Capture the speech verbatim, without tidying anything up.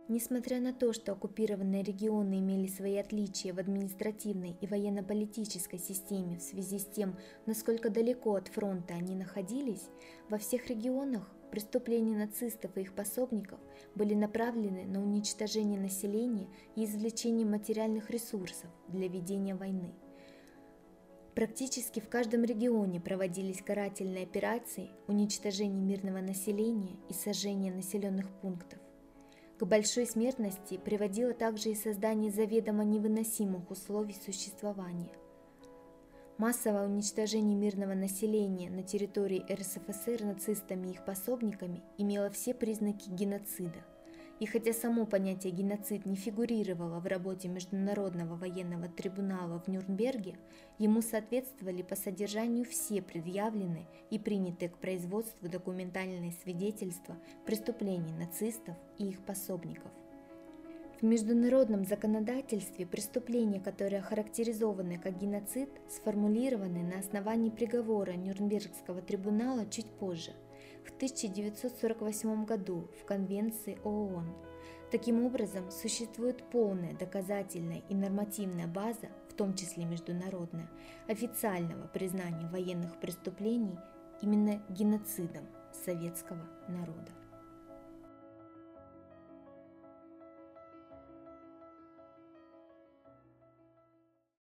Несмотря на то, что оккупированные регионы имели свои отличия в административной и военно-политической системе в связи с тем, насколько далеко от фронта они находились, во всех регионах преступления нацистов и их пособников были направлены на уничтожение населения и извлечение материальных ресурсов для ведения войны. Практически в каждом регионе проводились карательные операции, уничтожение мирного населения и сожжение населенных пунктов. К большой смертности приводило также и создание заведомо невыносимых условий существования. Массовое уничтожение мирного населения на территории эр эс эф эс эр нацистами и их пособниками имело все признаки геноцида. И хотя само понятие геноцид не фигурировало в работе Международного военного трибунала в Нюрнберге, ему соответствовали по содержанию все предъявленные и принятые к производству документальные свидетельства преступлений нацистов и их пособников. В международном законодательстве преступления, которые охарактеризованы как геноцид, сформулированы на основании приговора Нюрнбергского трибунала чуть позже, в тысяча девятьсот сорок восьмом году в Конвенции о о он. Таким образом, существует полная доказательная и нормативная база, в том числе международная, официального признания военных преступлений именно геноцидом советского народа.